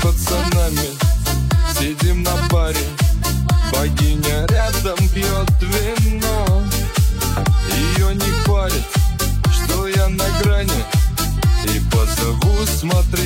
пацанами сидим на баре, богиня рядом пьет вино. Ее не парит, что я на грани, и позову смотреть